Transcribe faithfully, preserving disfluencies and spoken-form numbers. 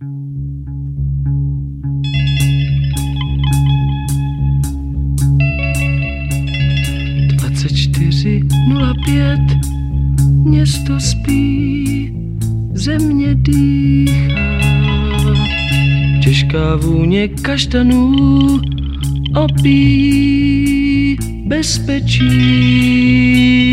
dvacet čtyři nula pět, město spí, země dýchá, těžká vůně kaštanů opíjí bezpečí.